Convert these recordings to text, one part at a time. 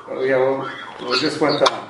Oh, yeah, well, we just went on.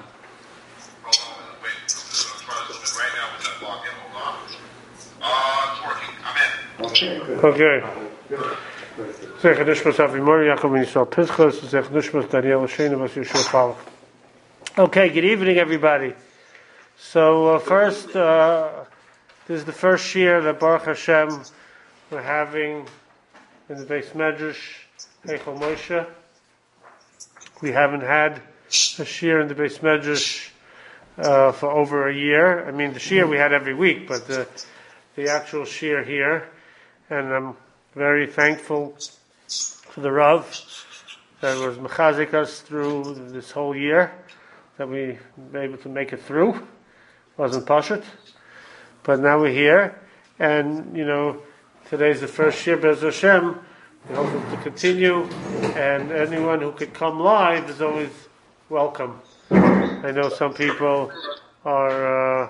Okay. Zeg Nishmas Avimori Yaakov Yisrael Pinchas. Zeg Nishmas Daniel Shena Vas Yeshua Palach. Okay. Good evening, everybody. So first, this is the first year that Baruch Hashem we're having in the Beis Medrash Heichal Moshe. We haven't had a shir in the Beis Medrash for over a year. I mean, the shir we had every week, but the actual shir here. And I'm very thankful to the Rav that was mechazik us through this whole year, that we were able to make it through. Wasn't pashut, but now we're here, and today's the first year, Be'ez Hashem. We hope to continue, and anyone who could come live is always welcome. I know some people are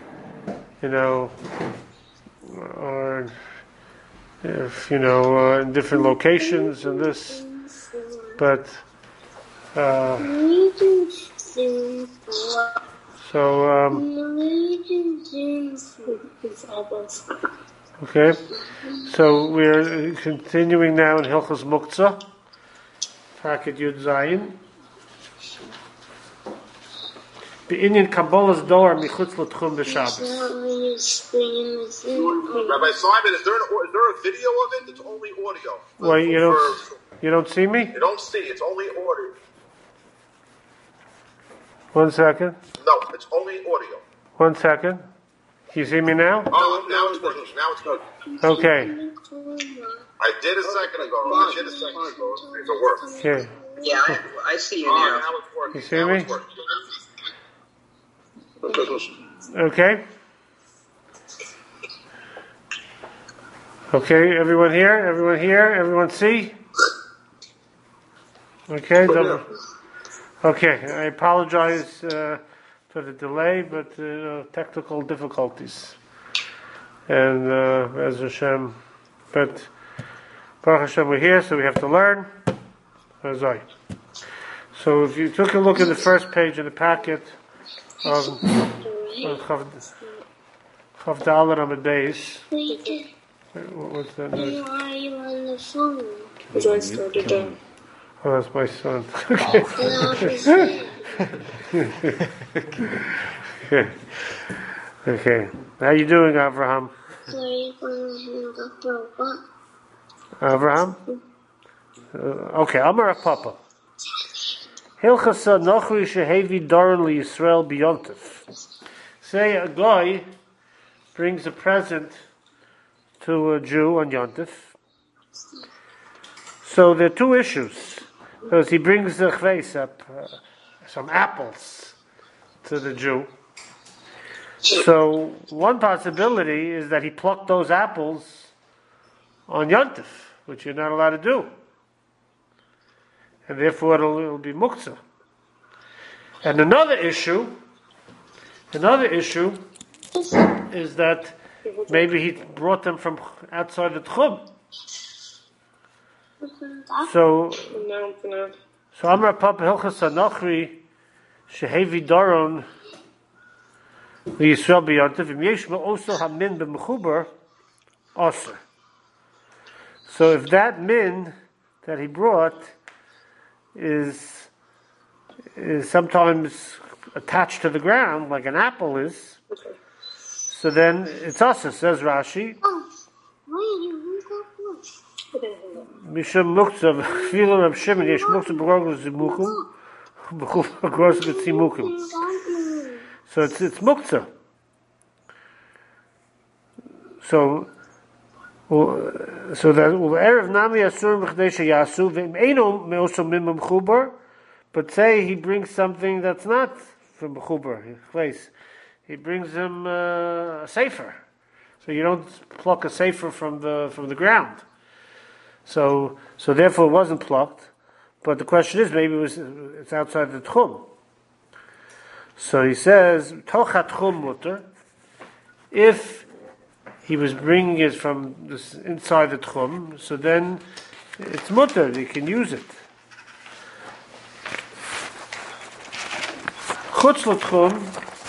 in different locations and this, but okay, so we're continuing now in Hilchos Muktzah, Packet Yud Zayin. Be'inyan Kabbalah's door michutz l'tchum b'Shabbos. Rabbi Simon, is there a video of it? It's only audio. Well, you don't see me? You don't see. It's only audio. 1 second. No, it's only audio. 1 second. Can you see me now? Oh, now it's working. Now it's good. Okay. I did a second ago. If it works. Okay. Yeah, I see you now. Now it's working. You see me? It's working. Okay. Okay, everyone here? Everyone here? Everyone see? Okay. Okay, I apologize for the delay, but technical difficulties. And as Hashem, but Baruch Hashem, we're here, so we have to learn. So if you took a look at the first page of the packet of Chav Dalet Amud Beis. What's that? Why are you on the phone? Because I started down. Oh, that's my son. Okay. Okay. How you doing, Avraham? So are you going to hang up or what? Avraham? Okay, Amar Papa. Hilchasa Nochri Shehevi Doron LiYisrael B'Yontif. Say a guy brings a present to a Jew on Yontif. So there are two issues. Because he brings the chveis up, some apples to the Jew. So one possibility is that he plucked those apples on Yontif, which you're not allowed to do. And therefore it'll be muktzah. And another issue is that maybe he brought them from outside the tchum. So Amar Papa Hilchas Anochri Shehevi Doron LiYisrael B'Yontif Im Yesh Me'osel Hamin B'Mechubar Oser. So if that min that he brought is sometimes attached to the ground, like an apple is, so then it's us, says Rashi. Mishum muktzah v'filu Reb Shimon yesh muktzah b'rogos zimukum b'chuf b'gros b'tzimukim. So it's muktzah. So that erev nami asur b'chdei sheyasu v'im eino me'oso mimam chubar. But say he brings something that's not from Mechubar, he brings him a sefer. So you don't pluck a sefer from the ground. So therefore it wasn't plucked. But the question is, maybe it's outside the tchum. So he says, Tochat tchum mutter. If he was bringing it from this inside the tchum, so then it's mutter, you can use it. Chutz l'tchum,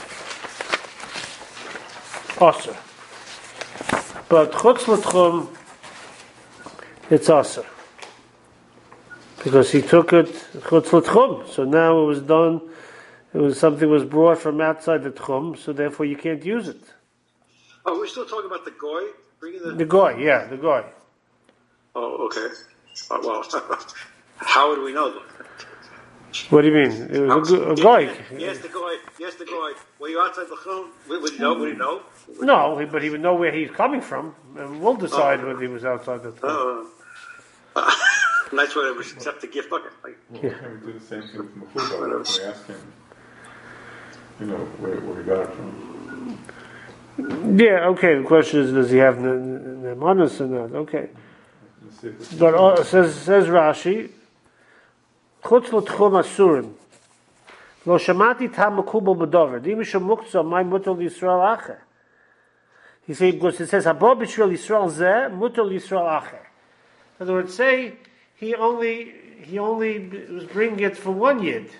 Aser. But Chutz l'tchum, it's Aser. Because he took it Chutz l'tchum. So now it was done, something was brought from outside the tchum, so therefore you can't use it. Oh, we're still talking about the goy? Bringing The goy, yeah, the goy. Oh, okay. Well, how would we know that? What do you mean? It was a goy. Yes, the goy. Were you outside the chum? Would he know? No, but he would know where he's coming from, and we'll decide whether he was outside the tchum. That's why we should accept the gift bucket. We do the same thing with Mechuba. We ask him, where he got it from. Yeah, okay. The question is, does he have nemanis or not? Okay. But says Rashi, Chutz l'tchum asurim. Lo shamati tam mekubal b'dover. Di mishum muktzah may mutal Yisrael acher. He says, because it says, Habo b'Yisrael Yisrael zeh, mutal Yisrael acher. In other words, say, he only was bringing it for one yid.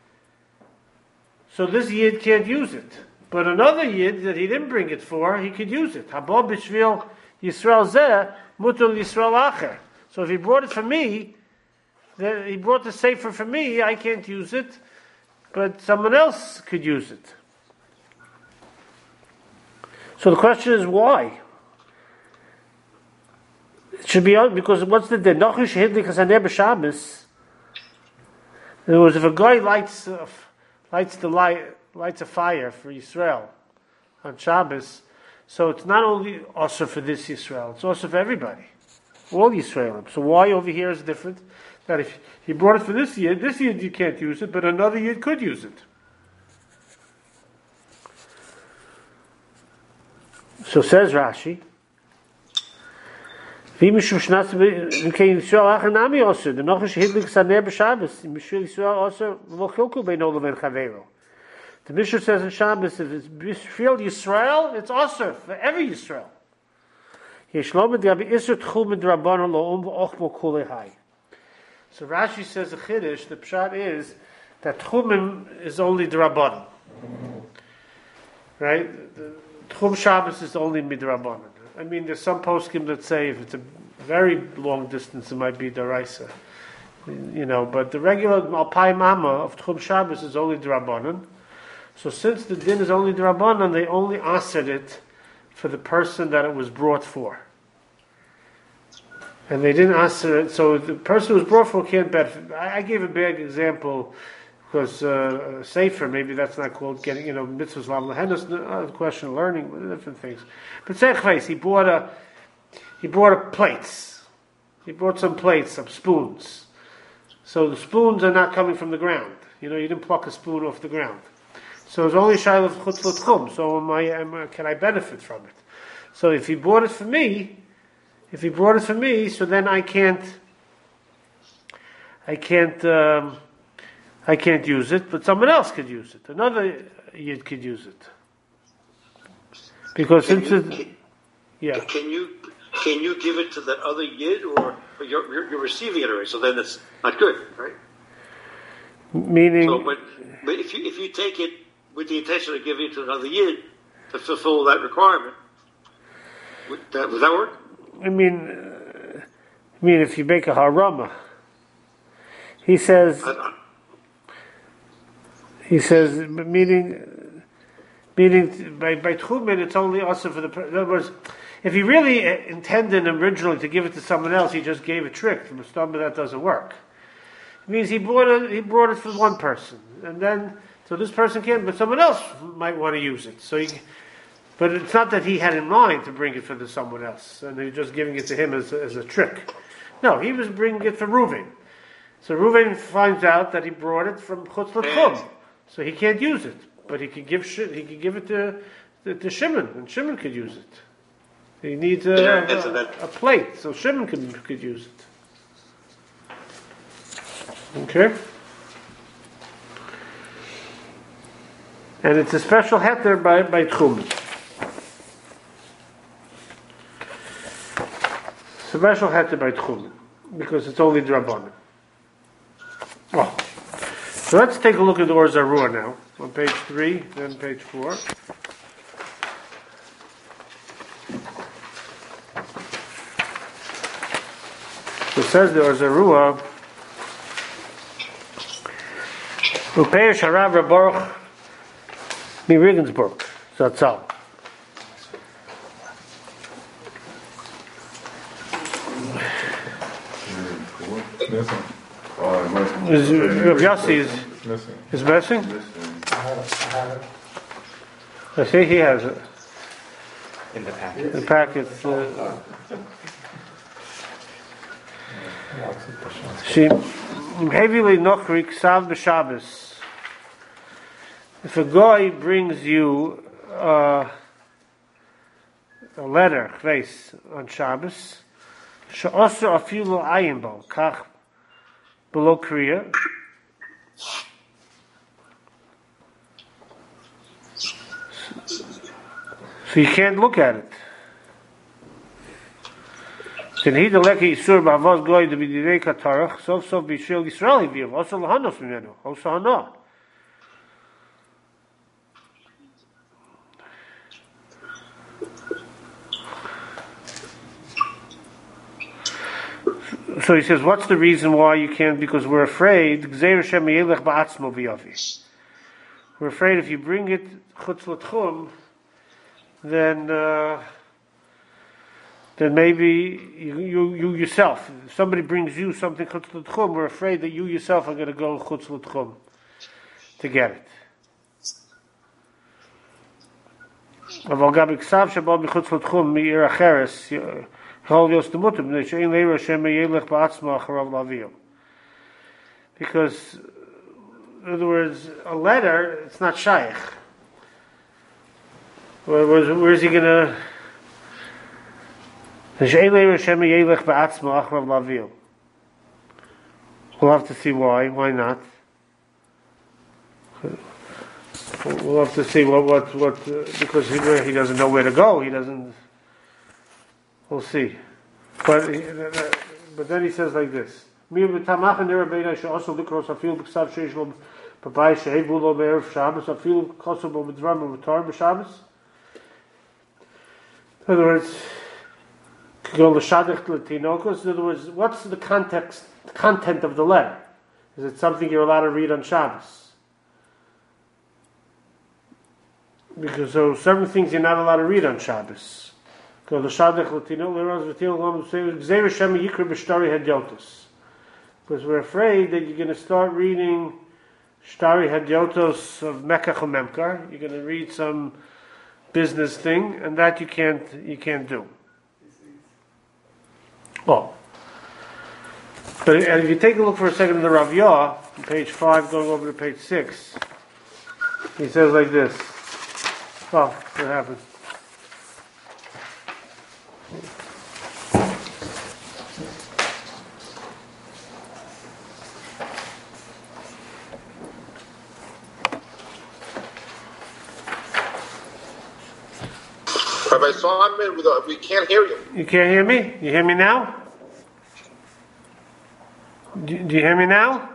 So this yid can't use it. But another yid that he didn't bring it for, he could use it. Habo b'Yisrael Yisrael zeh, mutal Yisrael acher. So if he brought it for me, then he brought the sefer for me, I can't use it, but someone else could use it. So the question is why? It should be because what's the Nochish Hidlik Hasaneh b'Shabbos? In other words, if a guy lights a fire for Yisrael on Shabbos, so it's not only also for this Yisrael, it's also for everybody, all Yisraelim. So why over here is different? That if he brought it for this year you can't use it, but another year could use it. So says Rashi, the Mishnah says in Shabbos, if it's Bishvil Yisrael, it's also for every Yisrael. So Rashi says the Chiddush, the Pshat is that Tchumim is only D'Rabbanan. Right? The Tchum Shabbos is only Midrabanan. I mean, there's some poskim that say if it's a very long distance, it might be Daraisa. But the regular Alpai Mama of Tchum Shabbos is only D'Rabbanan. So since the din is only D'Rabbanan, they only answered it for the person that it was brought for. And they didn't answer it, so the person who was brought for can't benefit. I gave a bad example because Sefer, maybe that's not called getting, mitzvahs lav lehenas, the question of learning, different things. But Sechveis, he brought plates. He brought some plates, some spoons. So the spoons are not coming from the ground. You didn't pluck a spoon off the ground. So it's only shayla of chutz l'tchum. So can I benefit from it? So if he brought it for me, so then I can't use it, but someone else could use it. Another yid could use it. Because Can you give it to that other yid, or you're receiving it already? So then it's not good, right? Meaning, so, but if you take it with the intention of giving it to another yid to fulfill that requirement, would that work? I mean, if you make a harama, he says, meaning by tchumen, it's only also for the. In other words, if he really intended originally to give it to someone else, he just gave a trick from a stomach that doesn't work. It means he brought it for one person, and then so this person can't, but someone else might want to use it. But it's not that he had in mind to bring it for someone else, and he's just giving it to him as a trick. No, he was bringing it for Reuven. So Reuven finds out that he brought it from Chutz L'Tchum, so he can't use it. But he could give it to Shimon, and Shimon could use it. He needs a plate, so Shimon could use it. Okay? And it's a special heter by Tchumen. Special heter by Tchumen, because it's only D'Rabbanan. Well, so let's take a look at the Or Zarua now. on page 3, then page 4. It says there was a Ruah, Upeir Sharav Rabaruch Mi Regensburg, Zatzal. Missing. Rav Yossi is missing? I see he has it. In the packet. The packet. She heavily nochri ksav b'Shabbos. If a guy brings you a letter, chveis, on Shabbos, she'oser afilu ayin bo, kach below kriya. So you can't look at it. Then he the leki isur ba'avos goy to be direi katarach, sof b'yishil Yisraeli v'yav, also lahanos mimenu, also hana. So he says, what's the reason why you can't? Because we're afraid. We're afraid if you bring it chutz l'tchum, then maybe you yourself, if somebody brings you something chutz l'tchum, we're afraid that you yourself are going to go chutz l'tchum to get it. אבל גם כסף שבא מחוץ לתחום מעיר אחרת, יכול להיות דמות, מפני שאין לירא שמא ילך בעצמו אחריו להביאו. Because, in other words, a letter, it's not shaykh. Where is he going to... שאין לירא שמא ילך בעצמו אחריו להביאו. We'll have to see why. Why not? We'll have to see what because he doesn't know where to go. He doesn't. We'll see. But then he says like this. In other words, what's the content of the letter? Is it something you're allowed to read on Shabbos? Because so certain things you're not allowed to read on Shabbos. Because we're afraid that you're going to start reading Shtari Hadyotos of Mekach Memkar. You're going to read some business thing, and that you can't do. Oh. But and if you take a look for a second in the Rav Yah, on page 5, going over to page 6, he says like this. Oh, what happened? Rabbi Simon, we can't hear you. You can't hear me? You hear me now? Do you hear me now?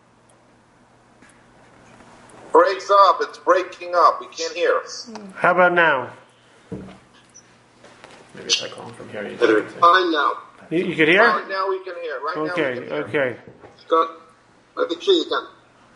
Breaks up. It's breaking up. We can't hear. How about now? Maybe if I call him from here, you Fine now. You can hear? Right now we can hear. Right now we can hear. Okay. Good. I think you can.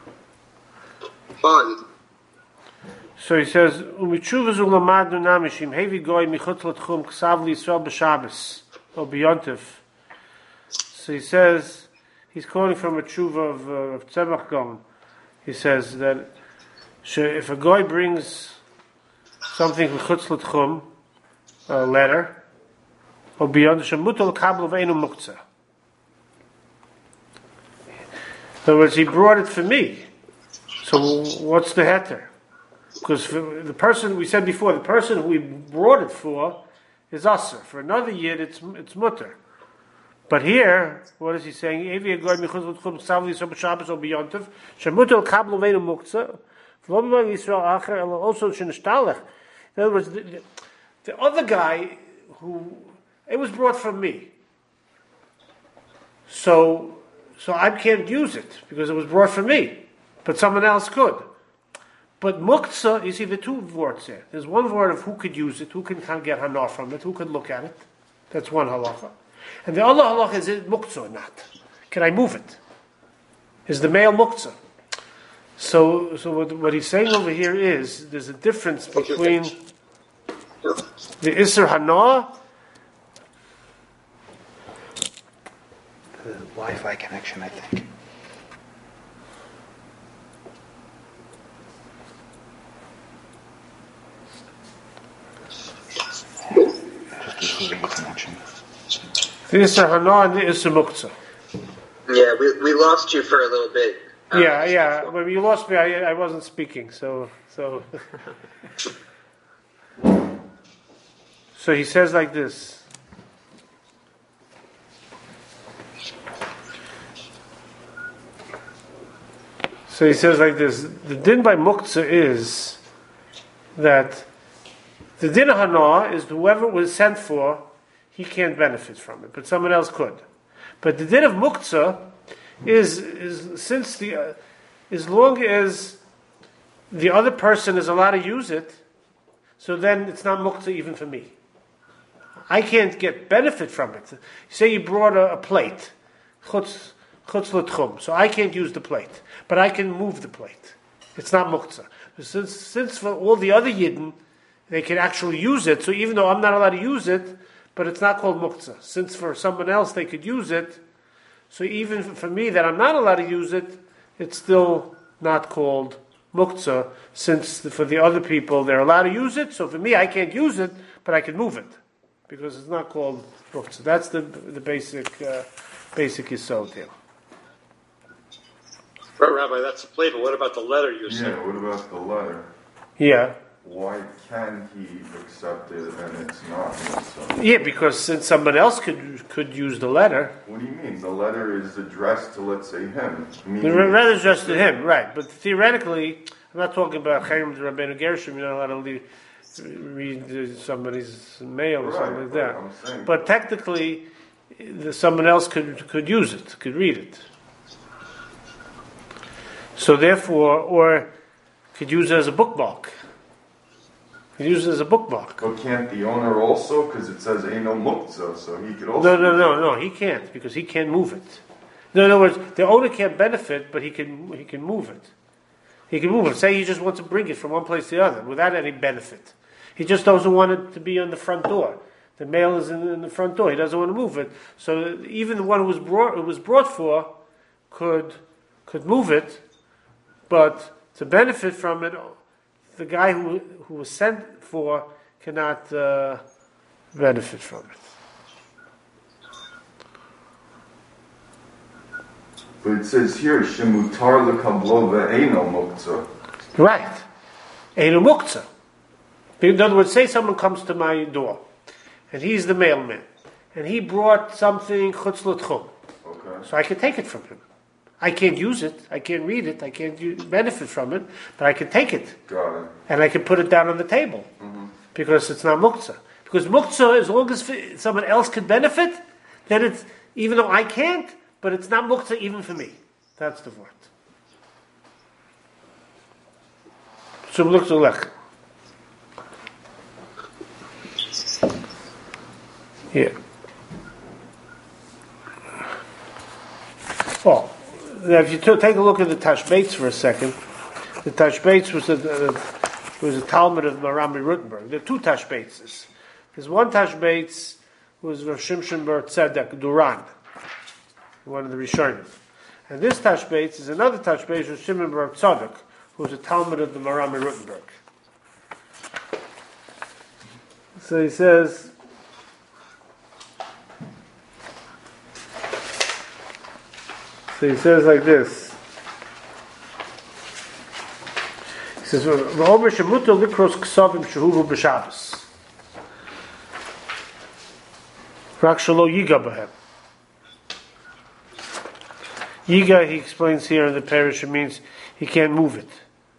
Fine. So he says, "Umichuvas ulamadu namishim hevi goy michutz l'tchum ksav liYisrael b'Shabbos or b'Yontif." So he says, he's quoting from a tshuva of Tzemach Gaon. He says that if a guy brings something michutz l'tchum, a letter, or beyond shemutal kabel v'einu muktzah. In other words, he brought it for me. So what's the heter? Because for the person, we said before, the person who we brought it for is aser. For another yid, it's mutter. But here, what is he saying? In other words, the other guy it was brought from me. So I can't use it because it was brought from me, but someone else could. But muktzah, you see the two words there. There's one word of who could use it, who can kind of get hana from it, who could look at it. That's one halacha. And the other halacha is it muktzah or not? Can I move it? Is the male muktzah? So what he's saying over here is there's a difference between the Isser Hana. The Wi-Fi connection, I think. Just losing the connection. The Isser Hana and the Isser Muktzah. Yeah, we lost you for a little bit. Yeah. When you lost me, I wasn't speaking. So he says like this. So he says like this. The din by muktzah is that the din of hana is whoever it was sent for, he can't benefit from it, but someone else could. But the din of muktzah is since as long as the other person is allowed to use it, so then it's not muktzah even for me. I can't get benefit from it. Say you brought a plate, chutz l'tchum, so I can't use the plate, but I can move the plate. It's not muktzah. Since for all the other yidden, they can actually use it, so even though I'm not allowed to use it, but it's not called muktzah. Since for someone else they could use it, so even for me that I'm not allowed to use it, it's still not called muktzah, since for the other people they're allowed to use it, so for me I can't use it, but I can move it, because it's not called muktzah. That's the basic yisod here. Right, Rabbi, that's the plate, but what about the letter you said? Yeah, what about the letter? Yeah. Why can he accept it and it's not muktzah? Yeah, because since someone else could use the letter. What do you mean? The letter is addressed to, let's say, him. The letter is addressed to him, right? But theoretically, I'm not talking about Chaim Rabbeinu Gershom. You're not allowed to read somebody's mail or something like that. I'm but technically, someone else could use it, could read it. So therefore, or could use it as a bookmark. Use it as a bookmark. But can't the owner also? Because it says ain't no muktzah, so he could also... No, he can't, because he can't move it. In other words, the owner can't benefit, but he can move it. He can move it. Say he just wants to bring it from one place to the other, without any benefit. He just doesn't want it to be on the front door. The mail is in the front door. He doesn't want to move it. So even the one who was brought for could move it, but to benefit from it, the guy who was sent for cannot benefit from it. But it says here, Shemutar lekablo ve'eino muktzah. Right. Eino muktzah. In other words, say someone comes to my door, and he's the mailman, and he brought something chutz l'tchum. Okay. So I can take it from him. I can't use it, I can't read it, I can't benefit from it, but I can take it. Got it. And I can put it down on the table. Mm-hmm. Because it's not muktzah. Because muktzah, as long as someone else can benefit, then it's, even though I can't, but it's not muktzah even for me. That's the word. So muktzah lech. Yeah. Oh. Now, if you take a look at the Tashbeitz for a second, the Tashbeitz was a Talmud of Marami Rutenberg. There are two Tashbeitzes. There's one Tashbeitz who was Rav Shimshon bar Tzedek Duran, one of the Rishonim. And this Tashbeitz is another Tashbeitz, Rav Shimon bar Tzedek, who was a Talmud of the Marami Rutenberg. So he says, like this. He says, "V'omer shemutar likros ksavim shehuvu b'Shabbos, rak shelo yiga b'hem." Yiga, he explains here in the parish, it means he can't move it.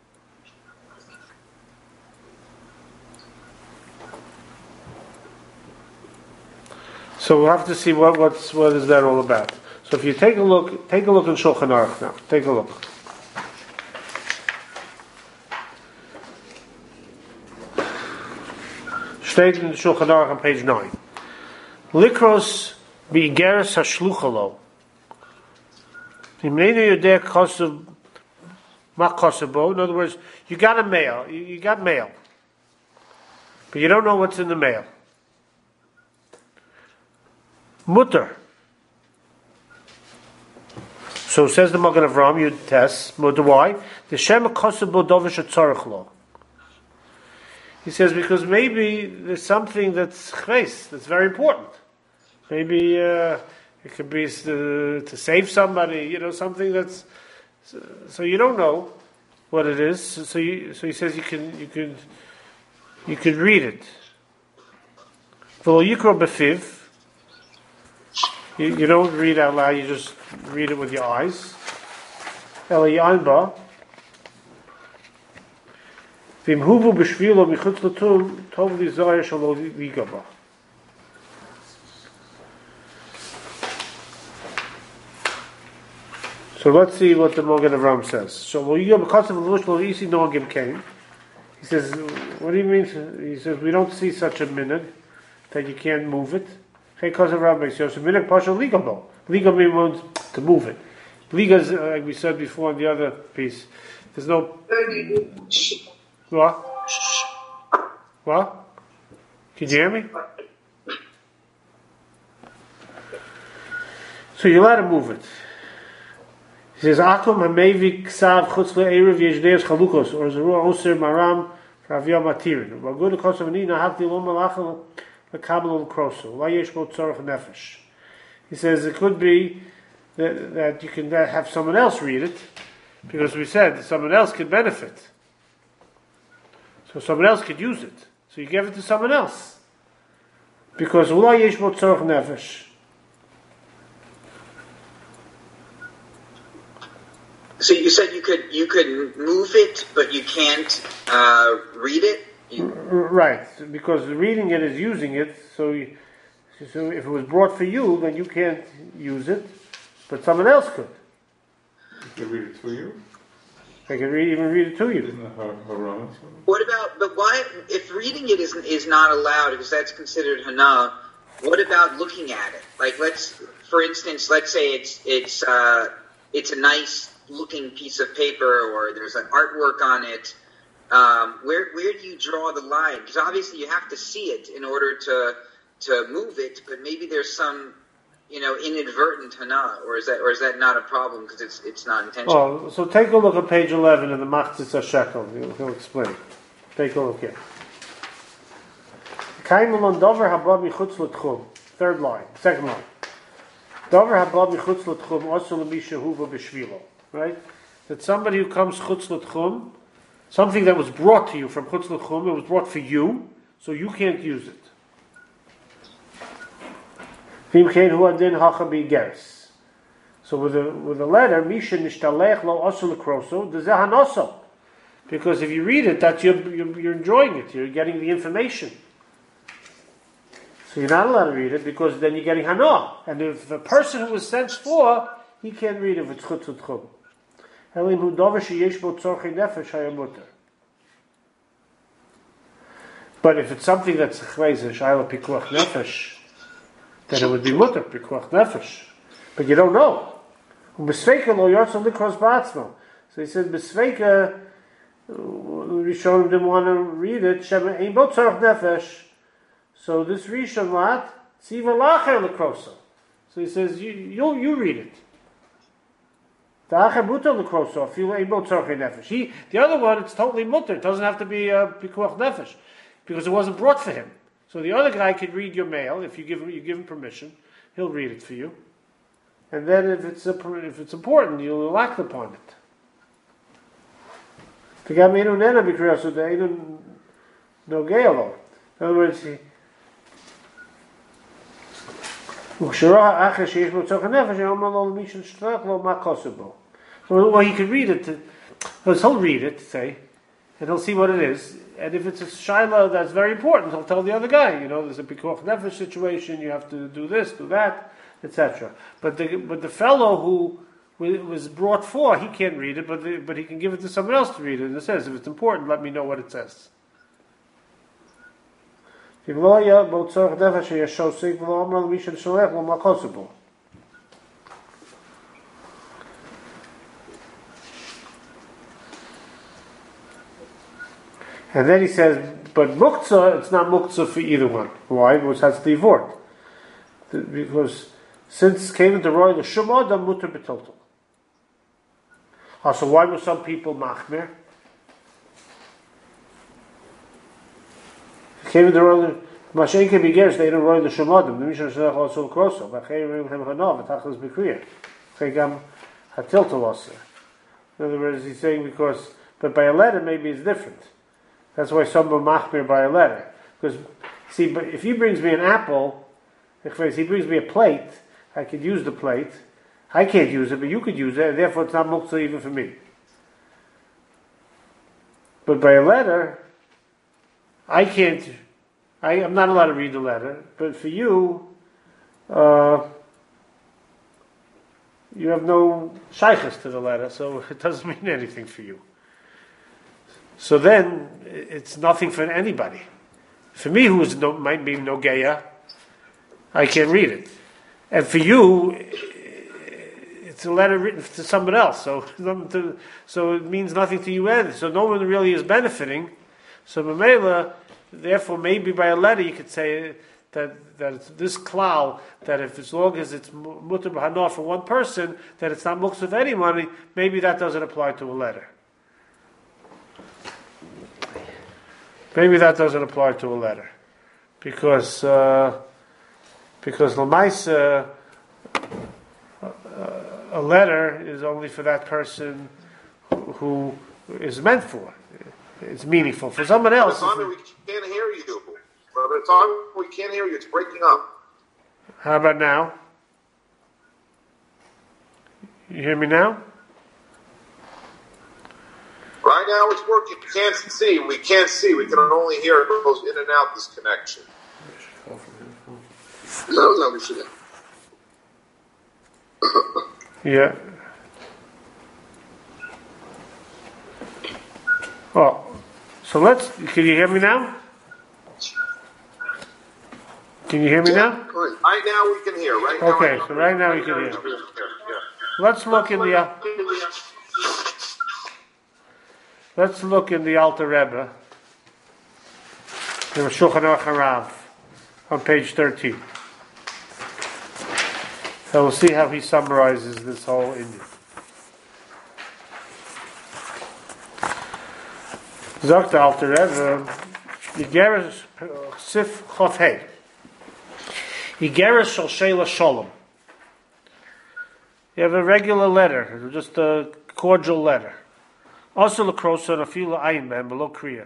So we'll have to see what is that all about. So if you take a look in Shulchan Aruch now. Take a look. Stated in the Shulchan Aruch on page 9. Likros bi'geres hashluchalo. In other words, you got a mail. You got mail. But you don't know what's in the mail. Mutter. So says the Magen Avraham, you test. Mutter, why? The Shem Kosabo Dovish Tzarech. He says because maybe there's something that's chves, that's very important. Maybe it could be to save somebody, something that's. So you don't know what it is. So he says you can read it. V'lo yikro b'fiv. You don't read out loud. You just read it with your eyes. Ela yanba. V'imhuvu b'shvilo michutz l'tum tov l'zayir shalo ligaba. So let's see what the Magen Avraham says. So because of the Lush Isi Nogim came, he says, what do you mean? He says, we don't see such a minhag that you can't move it. Because of Rabbi so minhag partial ligabo. Ligabo means to move it. Liga is, like we said before in the other piece, there's no. What? What? Can you hear me? So you're allowed to move it. He says, Akum hamevi ksav chutz le'erev yeshdeus chalukos, or zerua oser maram ravya matirin. V'agud l'kos avani nahakti lo malachal l'kabel l'kroso. La yesh bo tzorach nefesh. He says it could be that you can have someone else read it, because we said someone else could benefit. So someone else could use it. So you give it to someone else. Because la yesh bo tzorach nefesh. So you said you could move it, but you can't read it? Right, because reading it is using it, so if it was brought for you, then you can't use it, but someone else could. They read it to you? They can even read it to you. Isn't that haram? What about, but why, if reading it is not allowed, because that's considered hana, what about looking at it? Like for instance, let's say it's a nice looking piece of paper, or there's an artwork on it. Where do you draw the line? Because obviously you have to see it in order to move it, but maybe there's some inadvertent hana, or is that not a problem because it's not intentional? Oh, so take a look at page 11 in the Machzis HaShekel. He'll explain. Take a look here. Third line, second line. Right? That somebody who comes chutz l'tchum, something that was brought to you from chutz l'tchum, it was brought for you, so you can't use it. So with a letter, misha nishtalech lo osu l'kroso, dezeh hanoso. Because if you read it, that's you're enjoying it. You're getting the information. So you're not allowed to read it because then you're getting hana. And if the person who was sent for, he can't read it if it's chutz l'tchum. But if it's something that's chayz shayla pikuach nefesh, then it would be mutter pikuach nefesh. But you don't know. So he said besveika. Rishon didn't want to read it. Shema ein bo tzorach nefesh. So this Rishon lat tziva lacher lekrosa. So he says you read it. The other one, it's totally mutter. It doesn't have to be pikuach nefesh because it wasn't brought for him. So the other guy could read your mail if you give him permission. He'll read it for you, and then if it's important, you'll act upon it. In other words, well, he could read it, because he'll read it, say, and he'll see what it is. And if it's a shaila that's very important, he'll tell the other guy, there's a pikuach nefesh situation, you have to do this, do that, etc. But the fellow who was brought for, he can't read it, but he can give it to someone else to read it. And it says, if it's important, let me know what it says. And then he says, but muktzah, it's not muktzah for either one. Why? Because that's the vort. Because since came into roy the shum adam mutter betotal. So why were some people machmir? Came into roy Mashenke begers they don't roy the shum adam. The mission shalach also kroso. Bachei him hanav tachlis bekriya. Chegam hatilto also. In other words, he's saying because, but by a letter maybe it's different. That's why some are machmir by a letter. Because, see, but if he brings me an apple, if he brings me a plate, I could use the plate. I can't use it, but you could use it, and therefore it's not muktzah even for me. But by a letter, I'm not allowed to read the letter, but for you, you have no shaykhs to the letter, so it doesn't mean anything for you. So then, it's nothing for anybody. For me, who might be no geya, I can't read it. And for you, it's a letter written to someone else, so it means nothing to you either. So no one really is benefiting. So Mamela, therefore, maybe by a letter you could say that it's this klal, that if as long as it's mutter b'hanor for one person, that it's not muktzah of any money, maybe that doesn't apply to a letter. Maybe that doesn't apply to a letter. Because l'maisa, a letter is only for that person who is meant for. It's meaningful. For someone else, we can't hear you. Brother Tom, we can't hear you. It's breaking up. How about now? You hear me now? Right now it's working. We can't see. We can't see. We can only hear. It goes in and out, this connection. No, we should. Yeah. Oh, so can you hear me now? Can you hear me now? Right now we can hear. Right now. Okay, so right now we can hear. Let's look in the Alter Rebbe, the Shulchan Aruch Harav, on page 13. So we'll see how he summarizes this whole Indian. Zok the Alter Rebbe, Yigeres Sif Chofhei, Yigeres Shal Sheila Shalom. You have a regular letter, just a cordial letter. Also Lakrosa and Afila Ayin Man below Kriya.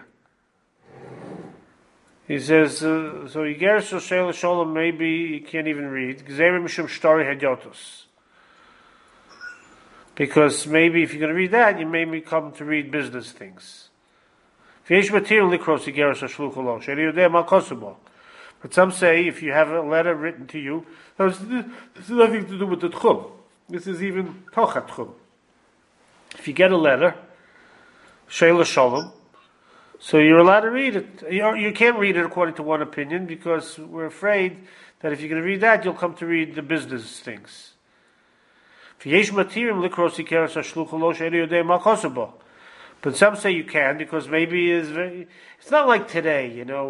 He says, so Yigeres Shal Sheila Shalom, maybe you can't even read. Gzerim Mishum Shtori Hedyotos. Because maybe if you're going to read that, you maybe come to read business things. But some say if you have a letter written to you, this has nothing to do with the tchum. This is even tochat tchum. If you get a letter, sheila shalom, so you're allowed to read it. You can't read it according to one opinion because we're afraid that if you're going to read that, you'll come to read the business things. But some say you can because maybe it's not like today,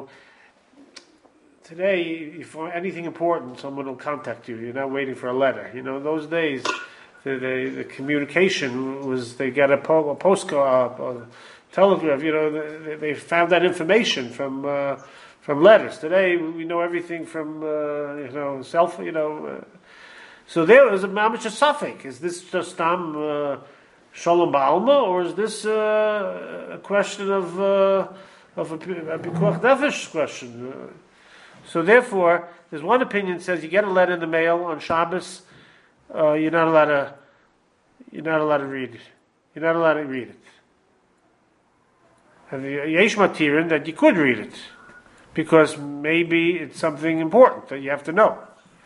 Today, for anything important, someone will contact you. You're not waiting for a letter. Those days, the communication was they get a postcard, or telegraph. They found that information from letters. Today, we know everything from cell phone. So there was a mamish suffix. Is this just Shalom Ba'alma, or is this a question of a Pikuach Nefesh question? So therefore, there's one opinion that says you get a letter in the mail on Shabbos, you're not allowed to read it. You're not allowed to read it. And the Yesh Matirin that you could read it because maybe it's something important that you have to know.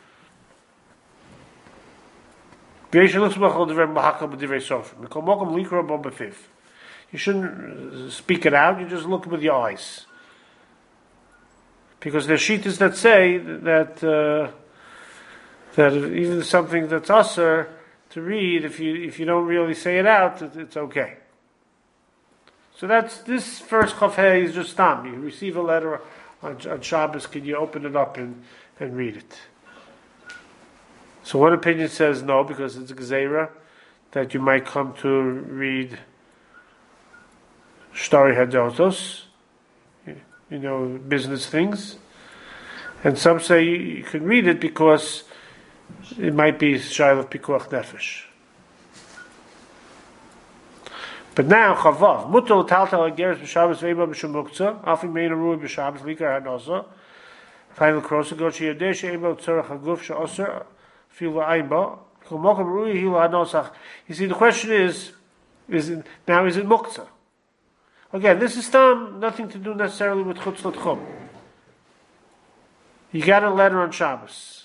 You shouldn't speak it out, you just look with your eyes. Because there's shittas that say that that even something that's usher to read, if you don't really say it out, it's okay. So that's this first Chafei is just tam. You receive a letter on Shabbos, can you open it up and read it? So one opinion says no, because it's a gzeira that you might come to read Shtari Hadotos, business things. And some say you can read it because it might be Shail of Pikuach Nefesh. But now, Chavav, Mutal Taltal Ageres B'Shabbos Veiba B'Shemuktzah, Afim Mein Arui B'Shabbos Likar Hanosa, Final Cross, Gochi Yadesh Eimel Tzorach Haguf She'oser, Fila Aimba, Chumokam Rui Hila Hanosach. You see, the question is it Muktzah? Again, this is nothing to do necessarily with Chutz L'Tchum. You got a letter on Shabbos.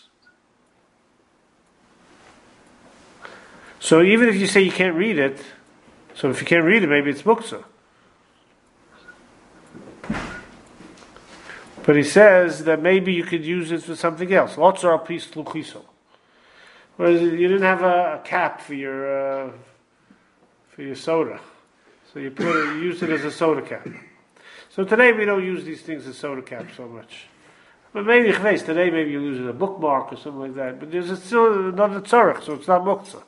So even if you say you can't read it, so if you can't read it, maybe it's muktzah. But he says that maybe you could use it for something else. Lots are piece luchiso. Whereas you didn't have a cap for your soda, so you use it as a soda cap. So today we don't use these things as soda caps so much. But maybe today maybe you use it as a bookmark or something like that. But there's still another tzarech, so it's not muktzah.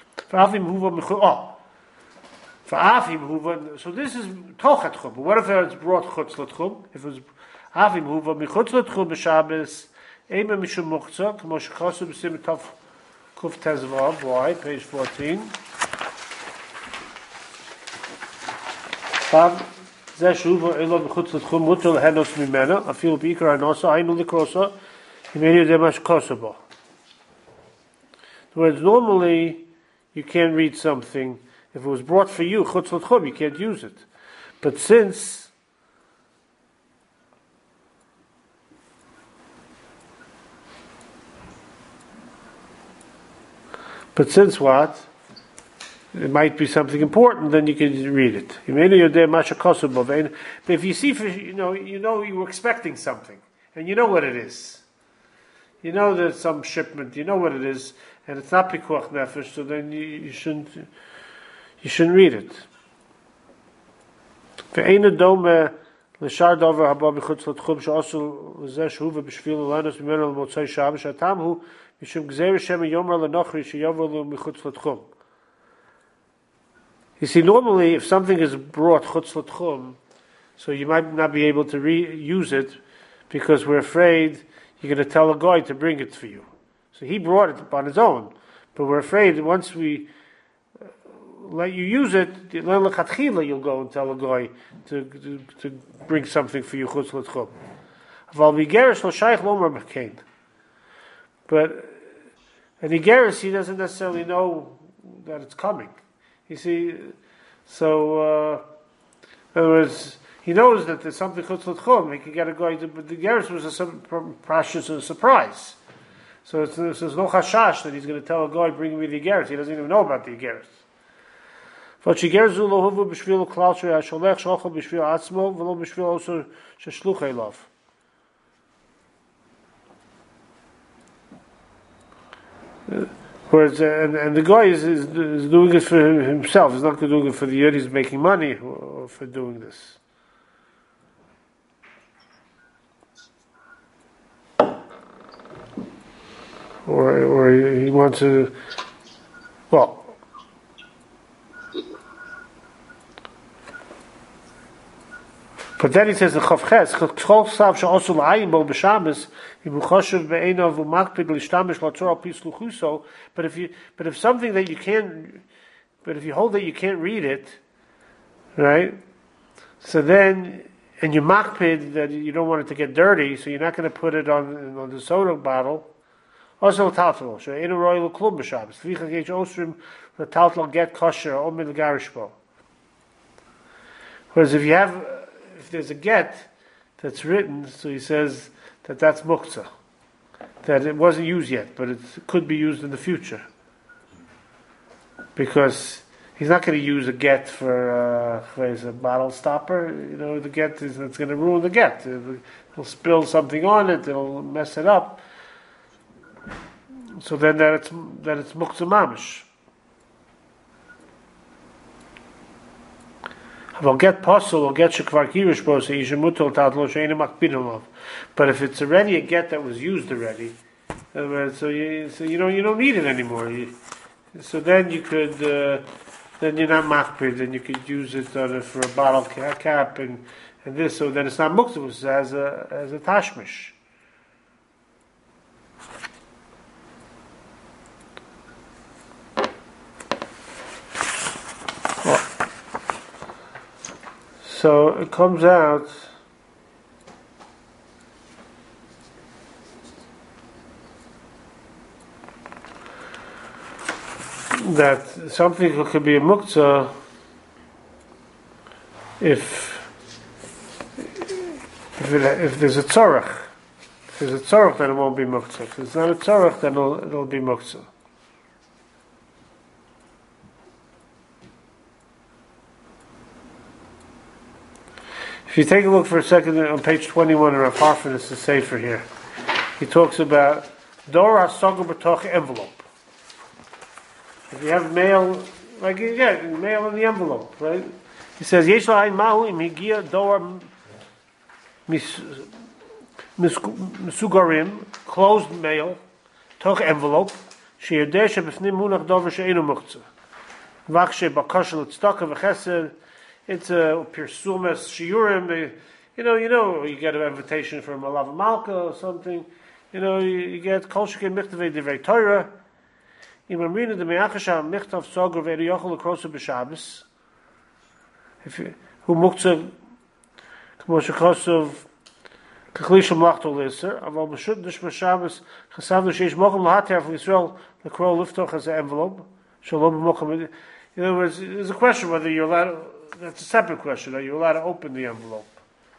So this is tochat chum. But what if it's brought chutz l'tchum? If it was avim huva michutz l'tchum b'Shabbos, ema mishum muktzah, k'mo shechasu b'sim tov kuf tezvav. Why? Page 14. Zeh shuva elo michutz l'tchum mutal henos mimena. Afil b'ikar hanosa aynu l'krosa. Himenu demash kosabo. Whereas normally you can't read something. If it was brought for you, chutz l'tchum, you can't use it. But since what? It might be something important, then you can read it. But if you see, you were expecting something, and you know what it is. You know there's some shipment, you know what it is, and it's not pikuach nefesh, so then you shouldn't read it. Ve'ena dome l'shar dover haba b'chutz l'tchum she'osul l'zeh shehuva b'shvil l'lanos b'menu l'motzai Shabbos hatam hu mishum gzeir Hashem yomer l'nochri sheyover l'michutz l'tchum. You see, normally if something is brought chutz l'tchum, so you might not be able to use it because we're afraid you're going to tell a guy to bring it for you. So he brought it on his own, but we're afraid that once we let you use it, then l'chatchila you'll go and tell a guy to bring something for you chutz l'tchum. Aval v'geres lo shaykh lomer mekain. But an igeres, he doesn't necessarily know that it's coming. You see, so in other words, he knows that there's something chutz l'tchum. He can get a guy to, but the igeres was a surprise. So there's no chashash that he's going to tell a guy, bring me the igeres. He doesn't even know about the igeres. Whereas and the guy is doing it for himself. He's not doing it for the yid. He's making money for doing this. Or he wants to. Well. But then he says the Chavches, Chol Sav she'osu l'ayim bo b'Shabbos, ibuchoshev be'einav u'makpid l'shtamish l'tzor pis l'chuso. But if something that you can't, but if you hold that you can't read it, right? So then, and you makpid that you don't want it to get dirty, so you're not going to put it on the soda bottle. Also taltal she'einu roy l'klum b'Shabbos. Tvicha geish osrim l'taltal get kosher omid l'garishbo. Whereas if there's a get that's written, so he says that's muktzah, that it wasn't used yet, but it could be used in the future. Because he's not going to use a get for a bottle stopper. The get it's going to ruin the get. He'll spill something on it. It'll mess it up. So then that it's muktzah mamish. I'll get pasul or get shekvar kirish bo so yishemutel tatlo she'ena makpidolov. But if it's already a get that was used already, in other words, so you don't need it anymore. So then you could then you're not makpid, and you could use it for a bottle cap and this. So then it's not muktzah, it's as a tashmish. So it comes out that something could be a muktzah if there's a tzorach. If there's a tzorach, then it won't be muktzah. If there's not a tzorach, then it'll be muktzah. If you take a look for a second on page 21 in Rav Harfin, the Sefer here, he talks about Dor HaSogur B'toch envelope. If you have mail, mail in the envelope, right? He says, Yesh la'ayin mahu im higia dor misugarim, closed mail, toch envelope, sheyodeh shebifnim munach dover she'enu muktzah. Vach she'bakash l'tzedakah v'chesed. It's a pirsumas shiurim. You get an invitation from a Lava Malka or something. You get kol shekin michtavei divrei Torah. Imamrina de me'achasha michtav sogur ve'eriyochel l'krosu b'Shabbos. Who muktzah k'mo shekosov k'chli shemlachto l'Isser. Aval b'shut dish b'Shabbos chasavnu sheish mokum l'hater from Yisrael l'kro liftoch as an envelope. Shalom b'mokum. In other words, there's a question whether you're allowed. That's a separate question. Are you allowed to open the envelope?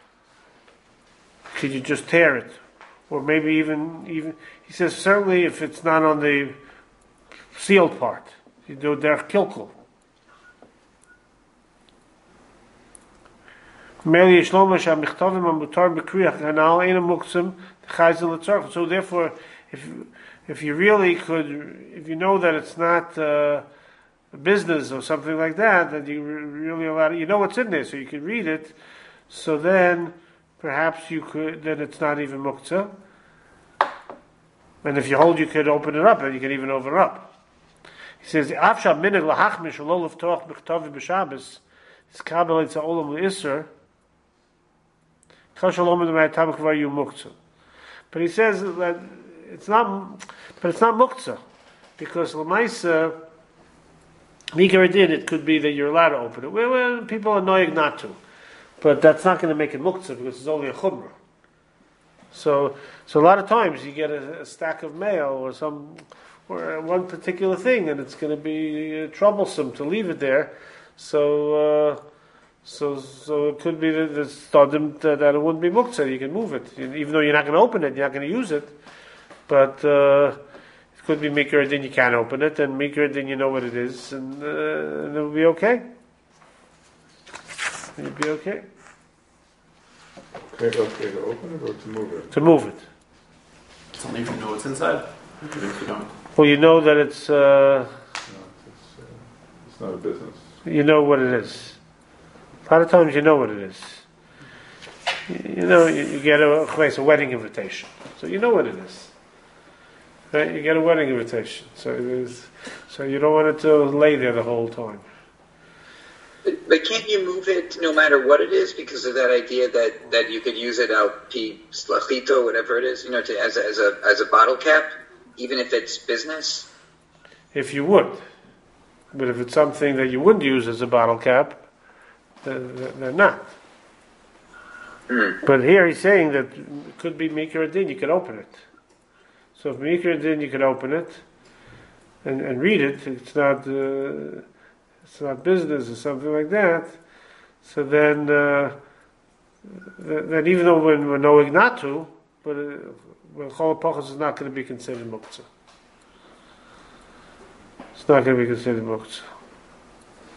Could you just tear it? Or maybe even he says certainly if it's not on the sealed part. You do derech kilkul. So therefore, if you really could, if you know that it's not business or something like that, then you really allowed it. You know what's in there, so you can read it. So then, perhaps you could. Then it's not even muktzah. And if you hold, you could open it up, and you can even open it up. He says, "Afsha minig lahachmish lo leftoch b'chtavi b'Shabbos. It's kabel it's olam l'Isser. Chashalom d'ma'atam kvar yu muktzah." But he says that it's not muktzah because l'maisa. It could be that you're allowed to open it. Well, people are annoying not to, but that's not going to make it muktzah because it's only a chumrah. So a lot of times you get a stack of mail or one particular thing, and it's going to be troublesome to leave it there. So it could be that it wouldn't be muktzah. You can move it, even though you're not going to open it, you're not going to use it, but. Could be mikra, then you can't open it, and mikra, then you know what it is, and it'll be okay. It'll be okay. Okay, to open it or to move it? To move it. It's only if you know what's inside. Even if you don't. Well, you know that it's. It's not a business. You know what it is. A lot of times you know what it is. You get a wedding invitation, so you know what it is. Right? You get a wedding invitation, so you don't want it to lay there the whole time. But can't you move it no matter what it is because of that idea that you could use it out pi slachito, whatever it is, as a bottle cap, even if it's business? If you would. But if it's something that you wouldn't use as a bottle cap, then not. But here he's saying that it could be mikra din, you could open it. So if mikra din, you could open it and read it. It's not business or something like that. So then even though we're knowing not to, but chol pachas is not going to be considered muktzah. It's not going to be considered muktzah.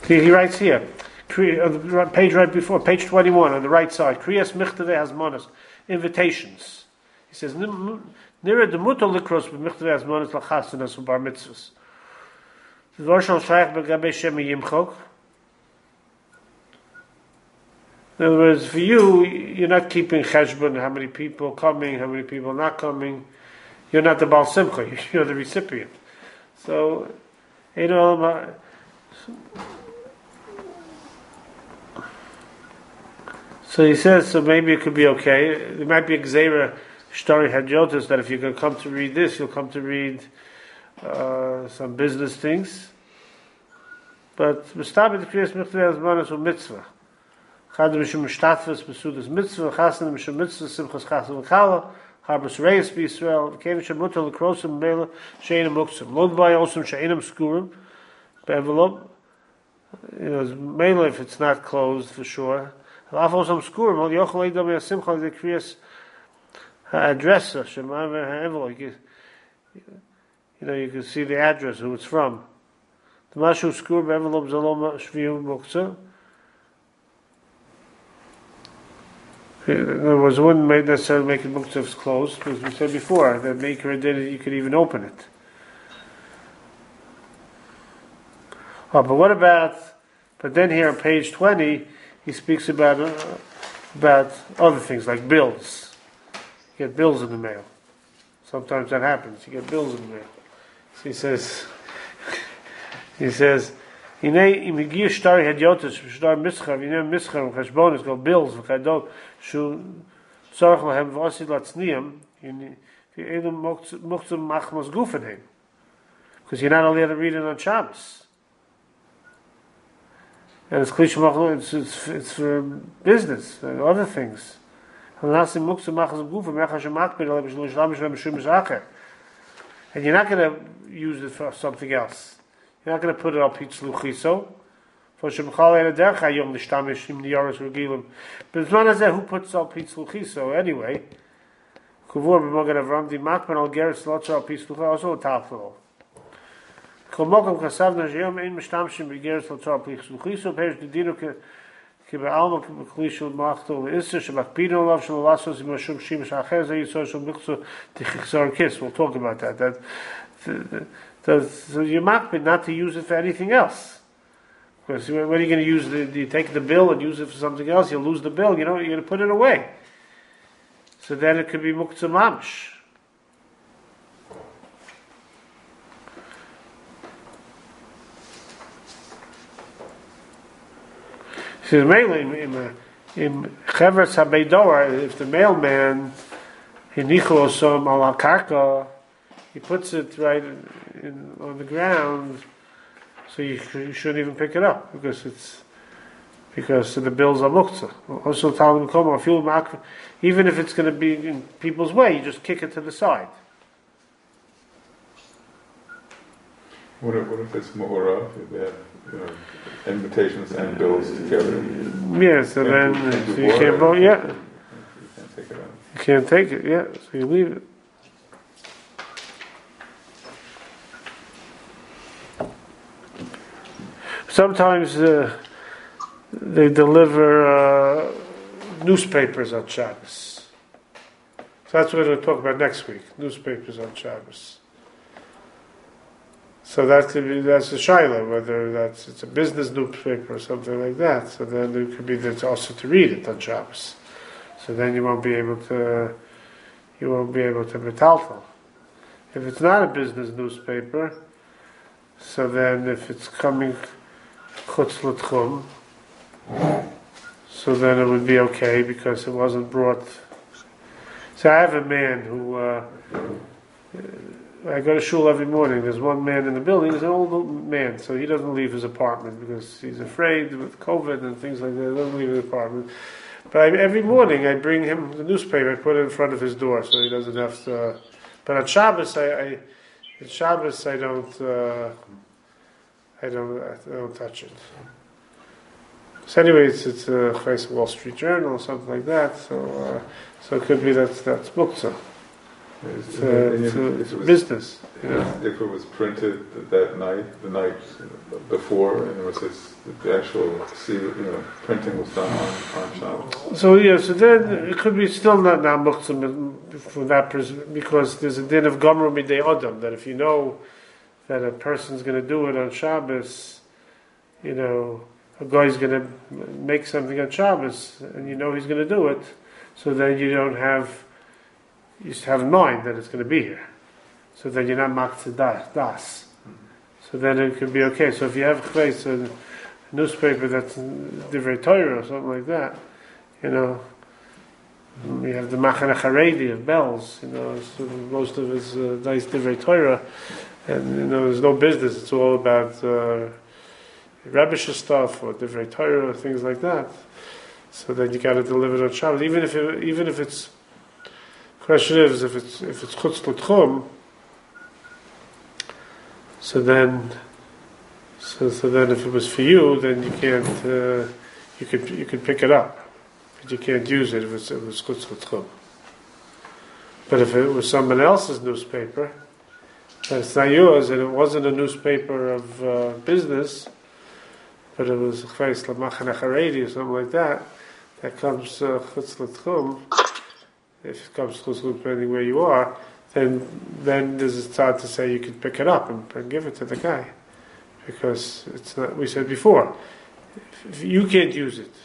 He writes here, on the page right before, page 21, on the right side, Kriyas Michtavei Hazmanas, invitations. He says, Nira demuto likros b'michtavei hazmanas l'chasanas u'bar mitzvahs. V'varshal shayach b'gabei shemi yimchok. In other words, for you, you're not keeping cheshbon, how many people coming, how many people not coming. You're not the Baal Simcha, you're the recipient. So, so he says, so maybe it could be okay. There might be a Gzeira Shtari Hadjotas that if you're going to come to read this, you'll come to read some business things. But Mistabit Kriyas Michtavei Hazmanas Mitzvah. Chad Mishum Shtatfus Besudas Mitzvah, Chasan Mishum Mitzvah, Simchas Chasan V'Kala, Harbus Reis B'Yisrael, V'Kev Shemutal L'Krosim Mela She'enim Muktzim, Lod B'ay Osam She'enim Skurim, Be'envelope, Mela if it's not closed for sure. Alaf Osam Skurim, Al Yochel Eidam Yasimcha the Kriyas Ha'adressa, Shemav Ha'envelope, you can see the address, who it's from. The Mashu Skurim Be'envelope Zalom Shviyum Muktzah. In other words, it wouldn't necessarily make it muktzahs closed, because we said before that maker did it, you could even open it. Oh, but what about? But then here on page 20, he speaks about other things like bills. You get bills in the mail. Sometimes that happens. You get bills in the mail. So he says. Hine im Gir Shtari Hadyotas Shtar Mischar Hine Mischar Cheshbonis go bills v'chadot shu tzarich lahem v'osid latzniam in v'edum muktzum machmas gufenheim, because you're not allowed to read it on Shabbos, and it's it's for business and other things. And you're not going to use it for something else. You're not going to put it on Pitzlu Chiso. For Shemchal Dercha Yom Nishtamish Im Niyaros Regilim. But it's not as who puts on Pitzlu Chiso anyway. Kuvur b'Mogen Avram Di Makman Al Geras Lotzar Al Pitzlu Chiso also a Tafel. Kolmokam Kasav Najiyom Ein Mishtamshim B'Geras Lotzar Al Pitzlu Chiso. Perish Didino Kiba'alma Kiba'Klishu Machto Isser Shabakpino Lav Shalalasos Imashum Shimash Acher Zay Yisor Shal Michso Tichixar Kiss. We'll talk about that. So you mark it not to use it for anything else. Because when are you going to use you take the bill and use it for something else, you'll lose the bill, you're going to put it away. So then it could be muktzah mamish. He says, mainly in Chevretz HaBeidor, if the mailman, hinichu osam ala karka, he puts it right on the ground, so you shouldn't even pick it up because the bills are muktzah. Also, even if it's going to be in people's way, you just kick it to the side. What if it's more if they have invitations and bills together? Yeah, so then you can't vote. Yeah, you can't take it out. You can't take it. Yeah, so you leave it. Sometimes they deliver newspapers on Shabbos. So that's what we'll talk about next week. Newspapers on Shabbos. So that's a shaila, whether it's a business newspaper or something like that. So then it could be that also to read it on Shabbos. So then you won't be able to metaltal. If it's not a business newspaper, so then if it's coming chutz l'tchum, so then it would be okay because it wasn't brought. So I have a man who I go to shul every morning. There's one man in the building. He's an old man, so he doesn't leave his apartment because he's afraid with COVID and things like that. He doesn't leave his apartment. But every morning I bring him the newspaper. I put it in front of his door so he doesn't have to. But on Shabbos, I don't touch it. So anyway, it's a Wall Street Journal or something like that. So it could be that's muktzah. It's business. You know? If it was printed that night, the night before, and the actual printing was done on Shabbos. So then it could be still not muktzah from that because there's a din of gomer midei adam that if you know that a person's going to do it on Shabbos, a guy's going to make something on Shabbos, and you know he's going to do it, so then you have in mind that it's going to be here. So then you're not maktzah das. So then it could be okay. So if you have a newspaper that's Divrei Torah or something like that, you have the Machane Haredi of Bells, so most of it's nice Divrei Torah, and there's no business. It's all about Rebbeish's stuff or Divrei Torah or things like that. So then you got to deliver it on Shabbos, even if it's. Question is if it's chutz l'tchum. So then if it was for you, then you can't. You could pick it up, but you can't use it if it was chutz l'tchum. But if it was someone else's newspaper, and it's not yours, and it wasn't a newspaper of business, but it was chayes l'machane haredi or something like that, that comes chutz l'tchum. If it comes to depending where you are, then there's a start to say you can pick it up and give it to the guy, because it's not. We said before, if you can't use it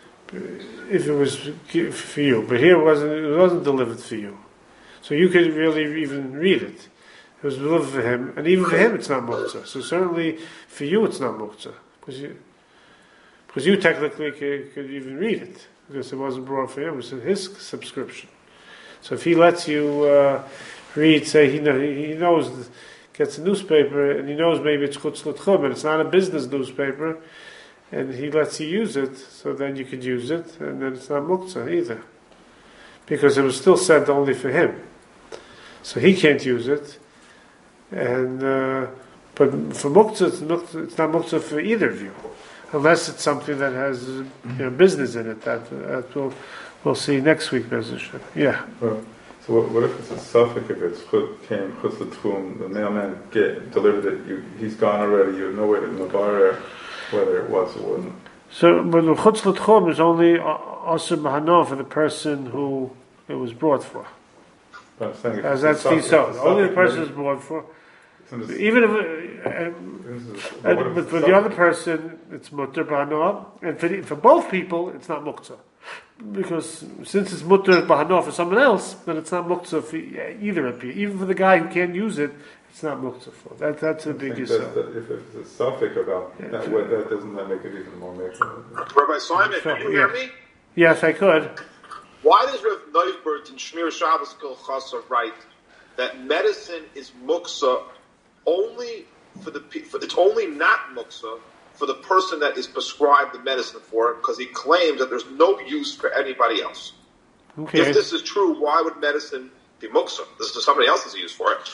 if it was for you, but here it wasn't delivered for you, so you could really even read it. It was delivered for him, and even for him it's not muktzah. So certainly for you it's not muktzah because you technically could even read it because it wasn't brought for him. It was in his subscription. So if he lets you read, say he knows, gets a newspaper and he knows maybe it's chutz l'tchum and it's not a business newspaper, and he lets you use it, so then you could use it, and then it's not muktzah either, because it was still sent only for him, so he can't use it, and but for muktzah it's not muktzah for either of you, unless it's something that has business in it that we'll see next week. Yeah. So what if it's a suffix? If it's came chutz l'tchum, the mailman delivered it. He's gone already. You have no way to mevarer whether it was or wasn't. So, but the chutz l'tchum is only asur b'hana for the person who it was brought for. But I'm saying as that's so. Only the person is brought for. Even if, but for the other person, it's mutter b'hana, and for both people, it's not muktzah. Because since it's mutter b'hana for someone else, then it's not muktzah for either of you. Even for the guy who can't use it, it's not muktzah for. That's a big issue. If it's a suffix about that, doesn't that make it even more makeup? Rabbi Simon, can you hear me? Yes, I could. Why does Rav Neufberg in Shmir Shabbos Kol Chasar write that medicine is muktzah only it's only not muktzah for the person that is prescribed the medicine for it, because he claims that there's no use for anybody else. Okay. If this is true, why would medicine be muktzah? This is somebody else's use for it.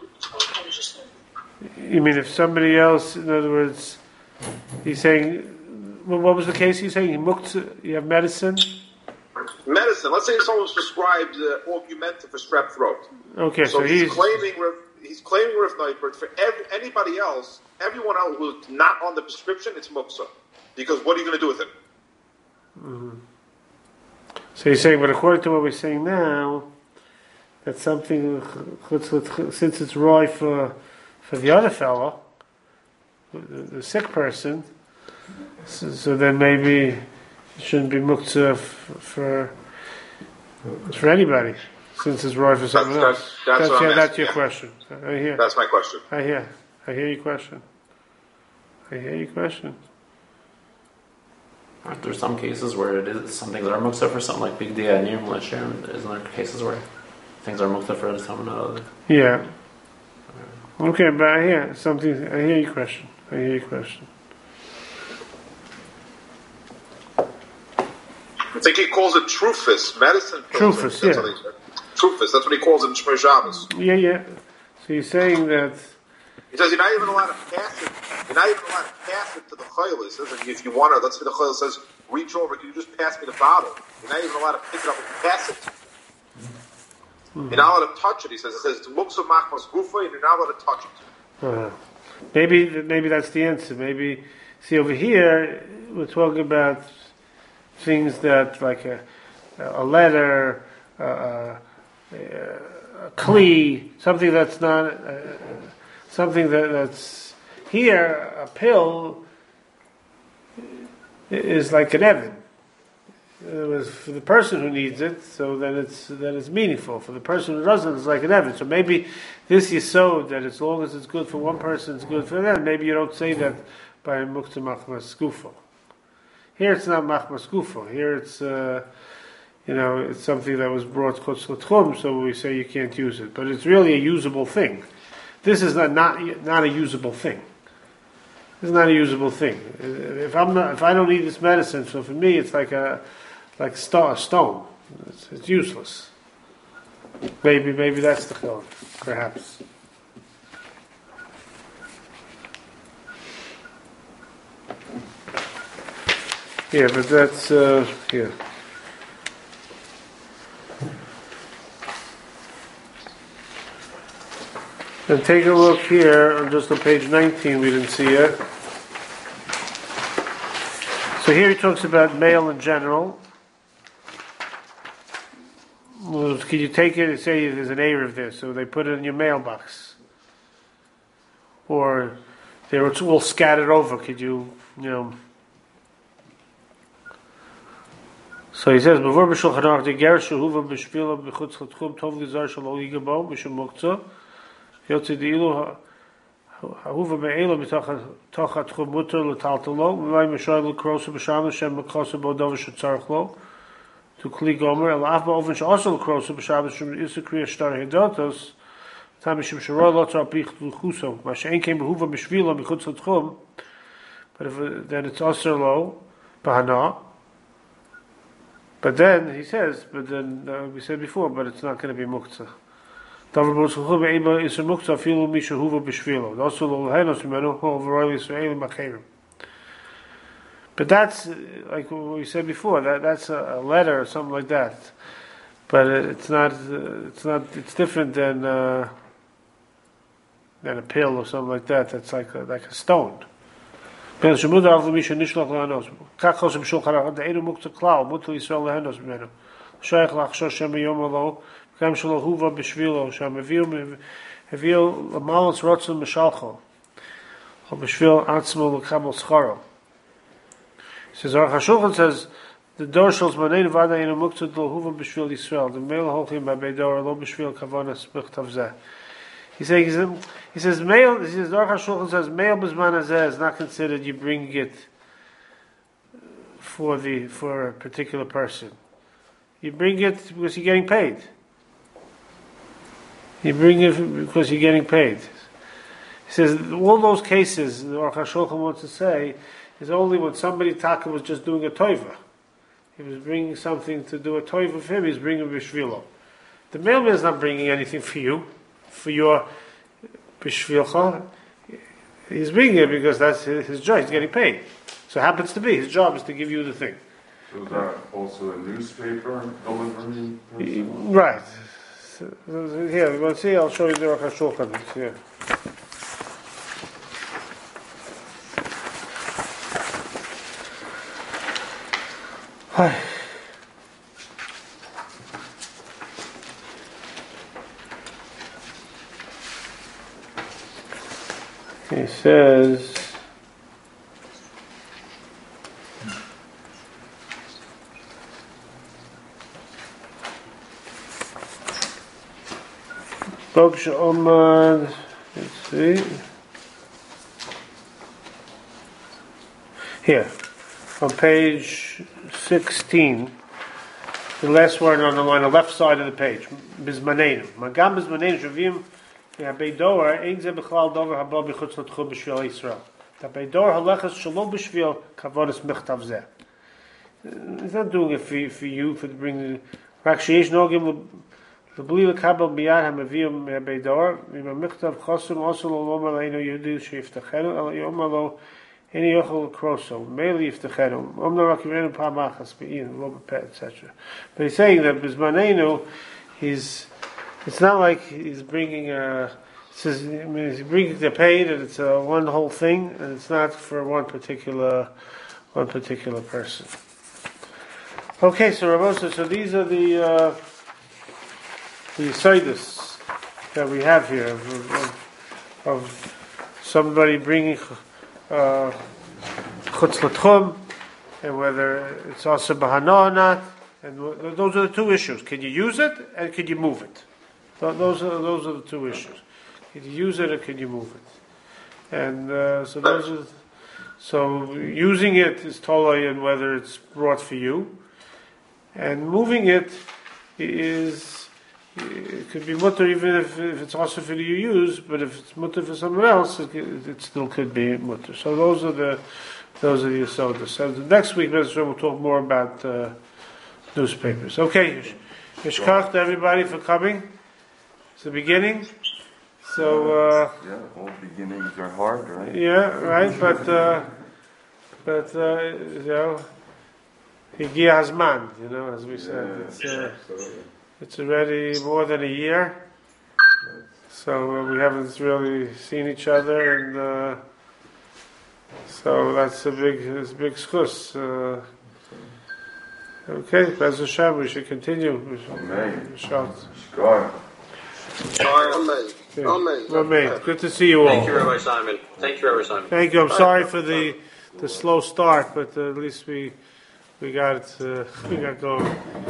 You mean if somebody else, in other words, he's saying, what was the case he's saying? You have medicine? Medicine. Let's say someone's prescribed Augmenta for strep throat. Okay, so he's claiming Rav Neufberg for anybody else, everyone else who's not on the prescription, it's muktzah. Because what are you going to do with it? Mm-hmm. So you're saying, but according to what we're saying now, that's something, since it's roy for the other fellow, the sick person, so then maybe it shouldn't be muktzah for anybody, since it's roy for someone else. That's your question. I hear. That's my question. I hear your question. Aren't there some cases where it is some things are muktzah for something like big dia and Yom Hashem? Isn't there cases where things are muktzah for someone else? Yeah. Okay, but I hear your question. I think he calls it trufus, medicine. Trufus, yeah. Trufus, that's what he calls it in Shmir Shabbos. Yeah. So you're saying that... He says you're not even allowed to pass it. You're not even allowed to pass it to the chayil. He says if you want to, let's say the chayil says, reach over, can you just pass me the bottle? You're not even allowed to pick it up and pass it. You're not allowed to touch it. He says it's muksa machmas gufa, and you're not allowed to touch it. Maybe that's the answer. Maybe, see, over here we're talking about things that, like a letter, a kli, something that's not something that's here. A pill is like an evan. It was for the person who needs it, so then it's meaningful. For the person who doesn't, it's like an evan. So maybe this yesod, that as long as it's good for one person, it's good for them. Maybe you don't say that by mukta machmas gufo. Here it's not machmas gufo. Here it's it's something that was brought chutz l'tchum, so we say you can't use it. But it's really a usable thing. This is not a usable thing. It's not a usable thing. If I don't need this medicine, so for me it's like a stone. It's useless. Maybe that's the chiluk, perhaps. Yeah, but that's here. And take a look here, just on page 19, we didn't see it. So here he talks about mail in general. Well, can you take it and say there's an Erev there, so they put it in your mailbox? Or they were all scattered over, could you So he says, "B'vor b'shulchan aruch the ger shehuva b'shvila b'chutz l'tchum tov l'zar shelo yigabo mishum muktzah yotzi d'ilu hahuva be'elo mitoch hatchum muter l'taltalo v'may mishoy l'krosa b'sham l'shem l'krosa b'odov shetzarech lo to kli gomer el af ba'oven she'osel l'krosa b'sham l'shem isakriya shtar hedotos tam mishum shero lo tzar pich l'chuso ma she'en kein behuva b'shvila b'chutz l'tchum, but if then it's osir lo b'hana. But then he says, we said before, but it's not going to be muktzah. But that's like we said before. That's a letter or something like that. But it's not. It's different than a pill or something like that. That's like a stone. Ben shemud av misha nishlach lanos. Kach chosem shulchan aruch the einu muktzah klal mutal Yisrael lehenos b'menu. Shaykh lachshosh shem yom alo kam shelo huva b'shvilo sham heviu l'malos rotzon m'shalcho or b'shvil atzmo l'kabel scharo. Says Aruch HaShulchan says the dorshels manein vada einu muktzah lo huva b'shvil Yisrael the male holchim b'beidor lo b'shvil kavanas b'chtav zeh. He says, mail. He says, Aruch HaShulchan says, mail b'zman hazeh is not considered. You bring it for a particular person. You bring it because you're getting paid. You bring it because you're getting paid. He says, all those cases, the Aruch HaShulchan wants to say, is only when somebody Taka was just doing a toiva. He was bringing something to do a toiva for him. He's bringing b'shvilo. The mailman is not bringing anything for you. For your b'shvilcha, he's bringing it because that's his job. He's getting paid. So it happens to be his job is to give you the thing. So is that also a newspaper delivery person? Right. So here, you want to see? I'll show you the Aruch HaShulchan. Here. Hi. He says, let's see, here, on page 16, the last word on the line, the left side of the page, Bizmaneinu. Magam Bizmaneinu Shavim. The Beidor ain't ze b'chlal dover haba b'chutz l'tchum b'shvil Yisrael. The Beidor halachas shalom b'shvil kavonis michtav zeh. He's not doing it for you, for bringing. Raksheish nogim l'bli l'kabel miyad ha'maviyim Beidor v'ima michtav chosum also l'lomar l'einu yehudi sheyiftachenu el yomar lo eni yochel l'kroso meili yiftachenu omna rakivenu pa'machas be'in lo b'peh etc. But he's saying that b'zmanenu he's it's not like he's bringing he's bringing the pain, and it's one whole thing, and it's not for one particular person. Okay, so Rabosa, so these are the Yesodus that we have here of somebody bringing Chutz L'Tchum, and whether it's also Bahana or not, and those are the two issues. Can you use it, and can you move it? Those are the two issues. Can you use it, or can you move it? And so using it is totally in whether it's brought for you, and moving it could be mutter even if it's also for you use, but if it's mutter for someone else, it still could be mutter. So those are the Yesodus. So the next week, we'll talk more about newspapers. Okay, Yishkach to everybody for coming. It's the beginning. So all beginnings are hard, right? Yeah, right. But you know, Higia Hazman. You know, as we said, it's already more than a year. So we haven't really seen each other, and so that's a big schus. Okay, Bez Hashem, we should continue. Amen. Amen. Good to see you all. Thank you, Rabbi Simon. Thank you. I'm sorry for the slow start, but at least we got going.